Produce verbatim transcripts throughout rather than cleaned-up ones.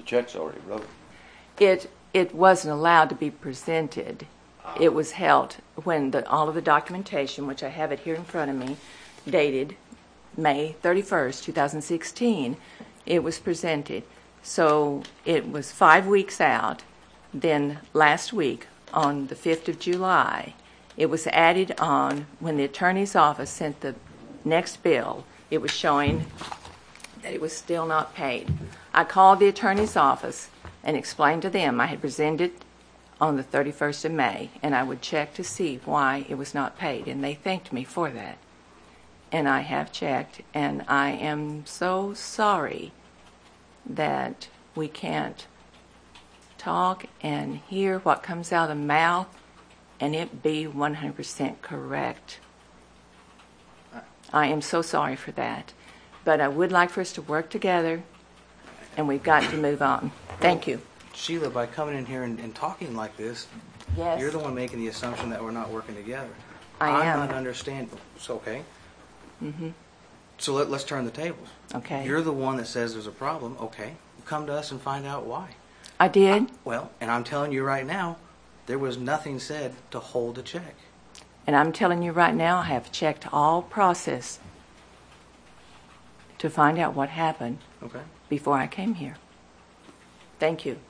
check's already wrote. It it wasn't allowed to be presented. It was held when the, all of the documentation, which I have it here in front of me, dated May thirty-first, two thousand sixteen, it was presented. So it was five weeks out. Then last week, on the fifth of July, it was added on when the attorney's office sent the next bill. It was showing that it was still not paid. I called the attorney's office and explained to them I had presented on the thirty-first of May, and I would check to see why it was not paid, and they thanked me for that. And I have checked, and I am so sorry that we can't talk and hear what comes out of the mouth and it be one hundred percent correct. I am so sorry for that. But I would like for us to work together, and we've got to move on. Thank you. Sheila, by coming in here and, and talking like this, Yes. you're the one making the assumption that we're not working together. I I'm am. not understanding. So, okay. Mm-hmm. So let, let's turn the tables. Okay. You're the one that says there's a problem. Okay. Come to us and find out why. I did. Well, and I'm telling you right now, there was nothing said to hold a check. And I'm telling you right now, I have checked all process to find out what happened Okay. before I came here. Thank you.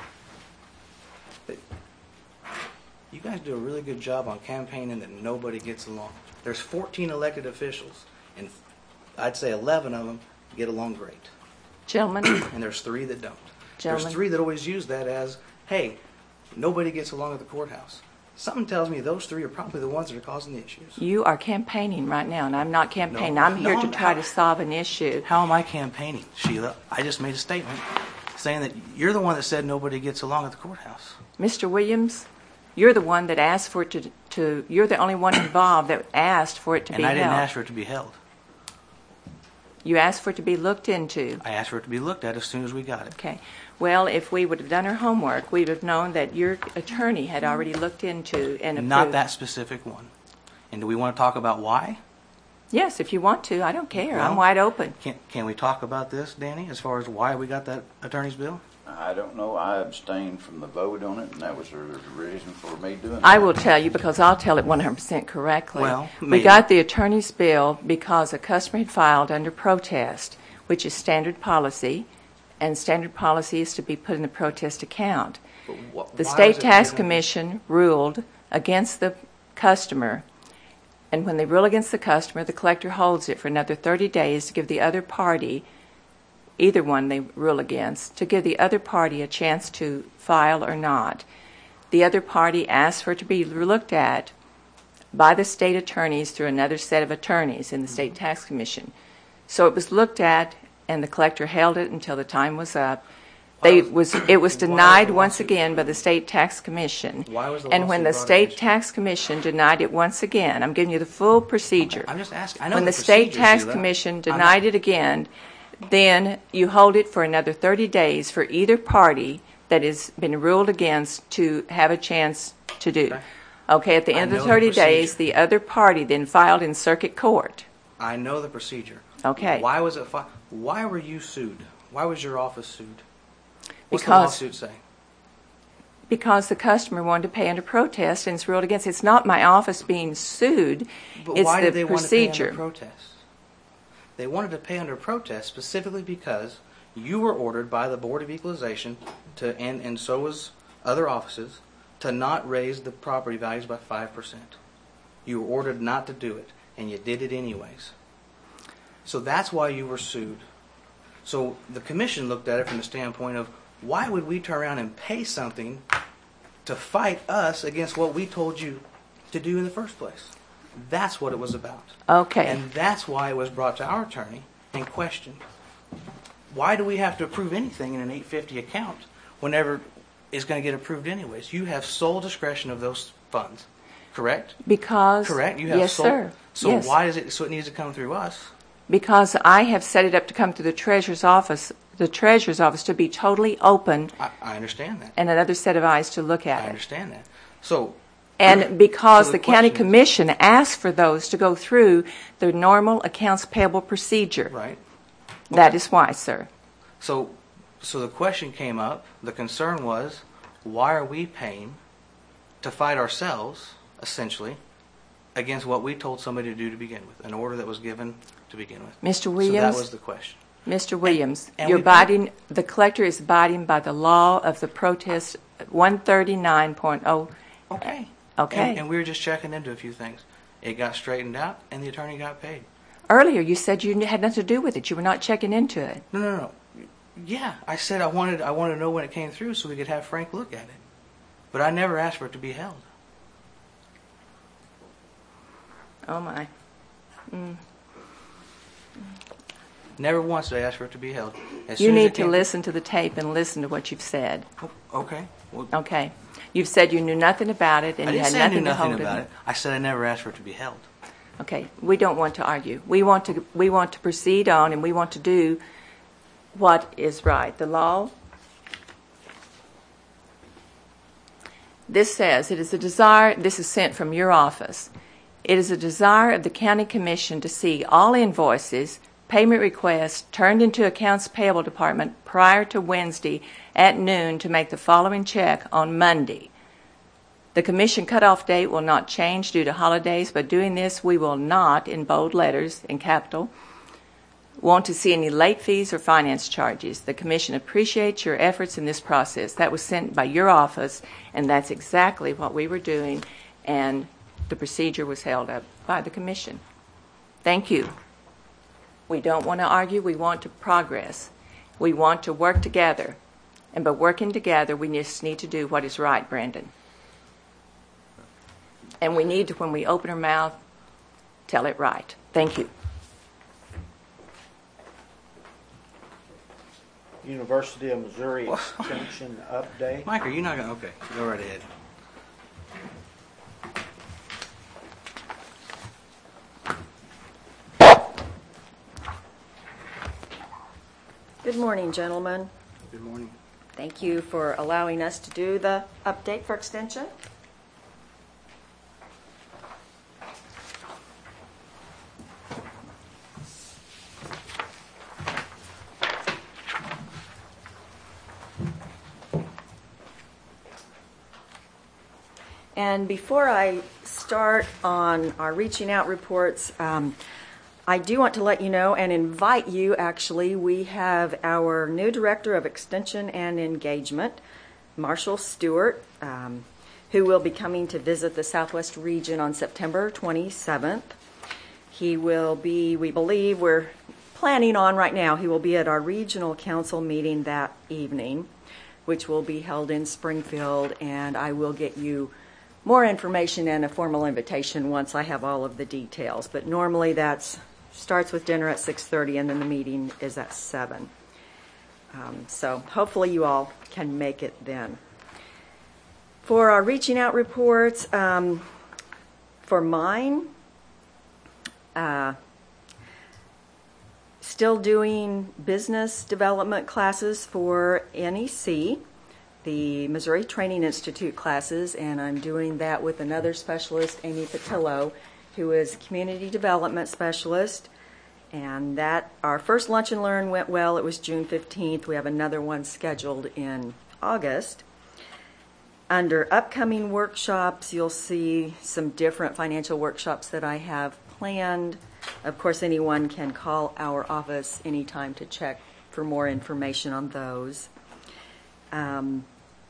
You guys do a really good job on campaigning that nobody gets along. There's fourteen elected officials, and I'd say eleven of them get along great. Gentlemen, And there's three that don't. Gentlemen. There's three that always use that as, hey, nobody gets along at the courthouse. Something tells me those three are probably the ones that are causing the issues. you are campaigning right now, and I'm not campaigning. No, I'm here no, to I'm try not. to solve an issue. How am I campaigning, Sheila? I just made a statement saying that you're the one that said nobody gets along at the courthouse. Mister Williams, you're the one that asked for it to, to you're the only one involved that asked for it to And be I held. didn't ask for it to be held. You asked for it to be looked into. I asked for it to be looked at as soon as we got it. Okay. Well, if we would have done our homework, we would have known that your attorney had already looked into and approved. Not that specific one. And do we want to talk about why? Yes, if you want to. I don't care. I'm Well, wide open. Can, can we talk about this, Danny, as far as why we got that attorney's bill? I don't know. I abstained from the vote on it, and that was the reason for me doing it. I will tell you because I'll tell it one hundred percent correctly. Well, we maybe. got the attorney's bill because a customer had filed under protest, which is standard policy, and standard policy is to be put in the protest account. But wh- The why State was it Tax given- Commission ruled against the customer, and when they rule against the customer, the collector holds it for another thirty days to give the other party, either one they rule against, to give the other party a chance to file or not. The other party asked for it to be looked at by the state attorneys through another set of attorneys in the State Tax Commission. So it was looked at, and the collector held it until the time was up. They was it was denied once again by the State Tax Commission. Why was the and when the lawsuit brought State against you? Tax Commission denied it once again, I'm giving you the full procedure. I'm just asking. I know When the the State procedure, Tax Sheila. Commission I'm denied not- it again, then you hold it for another thirty days for either party that has been ruled against to have a chance to do. Okay. Okay, at the I end know of the the thirty days, procedure. the other party then filed in circuit court. I know the procedure. Okay. Why was it? Fi- Why were you sued? Why was your office sued? What's Because- the lawsuit say? Because the customer wanted to pay under protest and it's ruled against. It's not my office being sued. But it's why the did they procedure. want to pay under protest? They wanted to pay under protest specifically because you were ordered by the Board of Equalization to, and, and so was other offices, to not raise the property values by five percent. You were ordered not to do it, and you did it anyways. So that's why you were sued. So the commission looked at it from the standpoint of, why would we turn around and pay something to fight us against what we told you to do in the first place? That's what it was about. Okay. And that's why it was brought to our attorney and questioned. Why do we have to approve anything in an eight fifty account whenever it's going to get approved anyways? You have sole discretion of those funds, correct? Because Correct? You have yes, sole. sir. So yes. why is it? So it needs to come through us. Because I have set it up to come to the treasurer's office, the treasurer's office to be totally open, I, I understand that. and another set of eyes to look at I it. understand that. So And because So the, the county question is- commission asked for those to go through the normal accounts payable procedure. right. That is why, sir. So So the question came up, the concern was, why are we paying to fight ourselves, essentially, against what we told somebody to do to begin with, an order that was given to begin with? Mister So Williams? that was the question. Mister Williams, and you're we- abiding, the collector is abiding by the law of the protest one thirty-nine point oh. Okay. Okay. And, and we were just checking into a few things. It got straightened out, and the attorney got paid. Earlier, you said you had nothing to do with it. You were not checking into it. No, no, no. Yeah, I said I wanted I wanted to know when it came through so we could have Frank look at it. But I never asked for it to be held. Oh, my. Mm. Never once did I ask for it to be held. As You soon as need it to came- listen to the tape and listen to what you've said. Oh, okay. Well, Okay. You've said you knew nothing about it and I you didn't had say I nothing knew to nothing hold about it. it. I said I never asked for it to be held. Okay. We don't want to argue. We want to we want to proceed on, and we want to do what is right. The law. This says it is a desire. This is sent from your office. It is a desire of the county commission to see all invoices, payment requests turned into accounts payable department prior to Wednesday at noon to make the following check on Monday. The commission cutoff date will not change due to holidays, but doing this, we will not, in bold letters, in capital, want to see any late fees or finance charges. The commission appreciates your efforts in this process. That was sent by your office, and that's exactly what we were doing, and the procedure was held up by the commission. Thank you. We don't want to argue. We want to progress. We want to work together. And by working together, we just need to do what is right, Brandon. And we need to, when we open our mouth, tell it right. Thank you. University of Missouri Extension update. Mike, are you not going to? Okay, go right ahead. Good morning, gentlemen. Good morning. Thank you for allowing us to do the update for Extension. And before I start on our reaching out reports, um, I do want to let you know and invite you, actually, we have our new Director of Extension and Engagement, Marshall Stewart, um, who will be coming to visit the Southwest region on September twenty-seventh. He will be, we believe, we're planning on right now, he will be at our regional council meeting that evening, which will be held in Springfield, and I will get you more information and a formal invitation once I have all of the details. But normally that's starts with dinner at six thirty, and then the meeting is at seven. Um, so hopefully you all can make it then. For our reaching out reports, um, for mine, uh, still doing business development classes for N E C, the Missouri Training Institute classes, and I'm doing that with another specialist, Amy Patillo, who is community development specialist. And that, our first lunch and learn went well. It was June fifteenth. We have another one scheduled in August. Under upcoming workshops, you'll see some different financial workshops that I have planned. Of course, anyone can call our office anytime to check for more information on those. Um,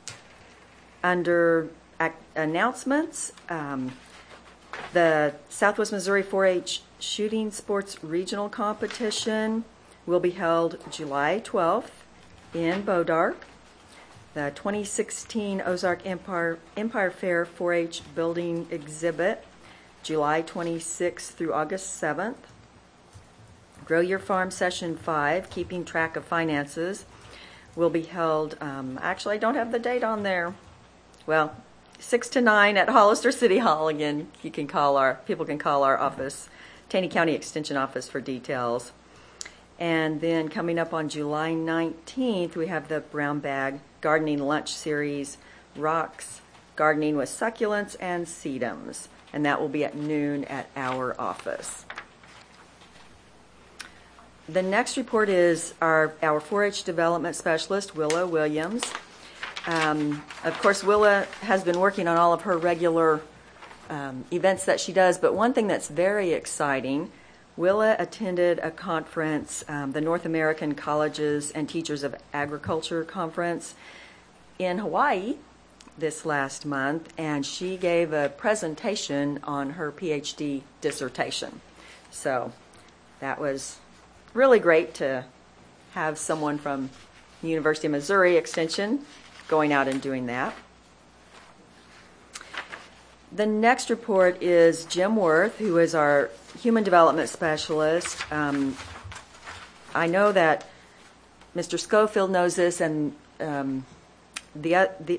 under ac- announcements, um, the Southwest Missouri four H Shooting Sports Regional Competition will be held July twelfth in Bodark. The twenty sixteen Ozark Empire, Empire Fair four H Building Exhibit, July twenty-sixth through August seventh. Grow Your Farm Session five, Keeping Track of Finances, will be held, um, actually I don't have the date on there. Well, six to nine at Hollister City Hall. Again, you can call our, people can call our office, Taney County Extension Office, for details. And then coming up on July nineteenth, we have the Brown Bag Gardening Lunch Series, Rocks, Gardening with Succulents and Sedums. And that will be at noon at our office. the next report is our, our four H development specialist, Willa Williams. Um, of course, Willa has been working on all of her regular um, events that she does, but one thing that's very exciting, Willa attended a conference, um, the North American Colleges and Teachers of Agriculture Conference in Hawaii this last month, and she gave a presentation on her PhD dissertation. So that was really great to have someone from the University of Missouri Extension going out and doing that. The next report is Jim Worth, who is our Human Development Specialist. Um, I know that Mister Schofield knows this, and um, the, uh, the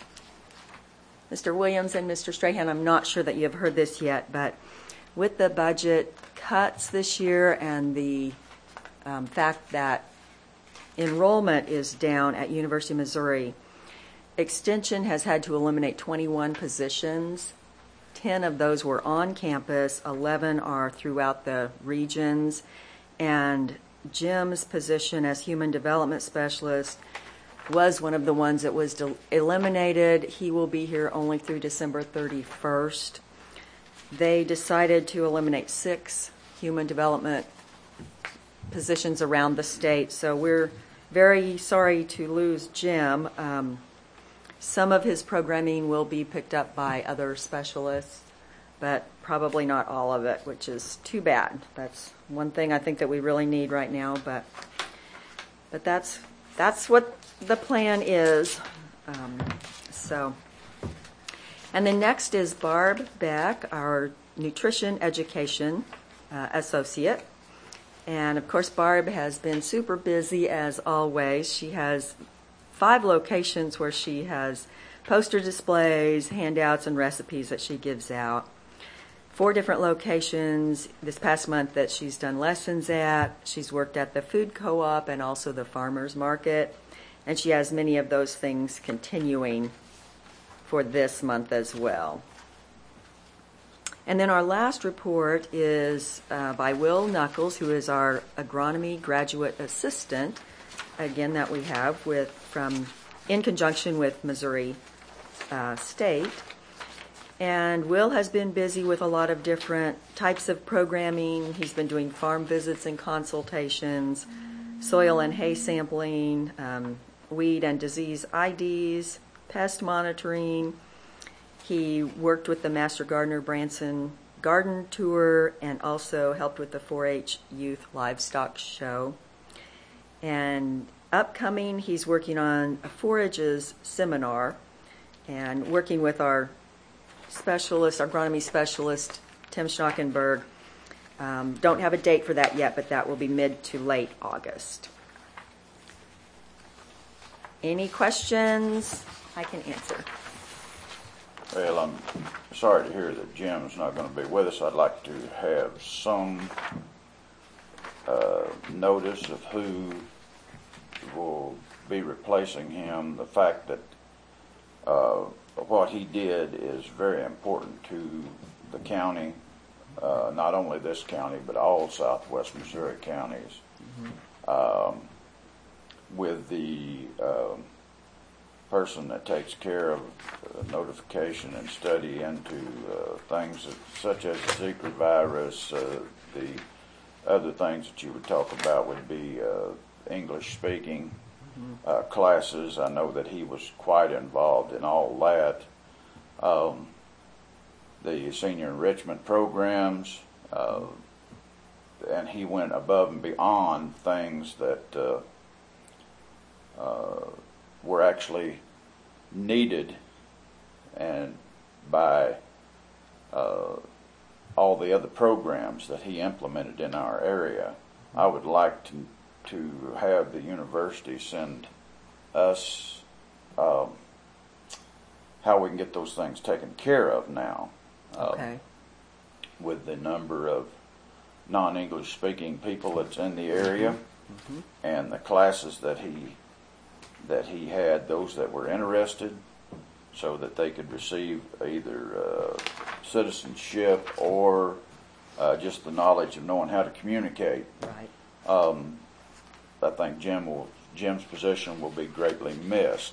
Mister Williams and Mister Strahan, I'm not sure that you have heard this yet, but with the budget cuts this year and the um, fact that enrollment is down at University of Missouri, Extension has had to eliminate twenty-one positions. ten of those were on campus, eleven are throughout the regions, and Jim's position as Human Development Specialist was one of the ones that was del- eliminated. He will be here only through December thirty-first. They decided to eliminate six human development positions around the state, so we're very sorry to lose Jim. Um, some of his programming will be picked up by other specialists, but probably not all of it, which is too bad. That's one thing I think that we really need right now, but but that's that's what the plan is. Um, so, and then next is Barb Beck, our nutrition education uh, associate. And of course, Barb has been super busy as always. She has five locations where she has poster displays, handouts, and recipes that she gives out. Four different locations this past month that she's done lessons at. She's worked at the food co-op and also the farmers market. And she has many of those things continuing for this month as well. And then our last report is uh, by Will Knuckles, who is our agronomy graduate assistant, again, that we have with from in conjunction with Missouri uh, State. And Will has been busy with a lot of different types of programming. He's been doing farm visits and consultations, soil and hay sampling, um, weed and disease I Ds, pest monitoring. He worked with the Master Gardener Branson Garden Tour and also helped with the four H Youth Livestock Show. And upcoming, he's working on a forages seminar and working with our specialist, our agronomy specialist, Tim Schnockenberg. Um, don't have a date for that yet, but that will be mid to late August. Any questions I can answer? Well, I'm sorry to hear that Jim's not going to be with us. I'd like to have some uh, notice of who will be replacing him. The fact that uh, what he did is very important to the county, uh, not only this county, but all southwest Missouri counties. Mm-hmm. Um, with the uh, person that takes care of uh, notification and study into uh, things that, such as the Zika virus, uh, the other things that you would talk about would be uh, English speaking uh, classes. I know that he was quite involved in all that. Um, the senior enrichment programs, uh, and he went above and beyond things that uh, uh, were actually needed and by uh, all the other programs that he implemented in our area. I would like to to have the university send us um, how we can get those things taken care of now. Okay. Um, with the number of non-English speaking people that's in the area, mm-hmm. and the classes that he that he had, those that were interested, so that they could receive either uh, citizenship or uh, just the knowledge of knowing how to communicate. Right. Um, I think Jim will, Jim's position will be greatly missed.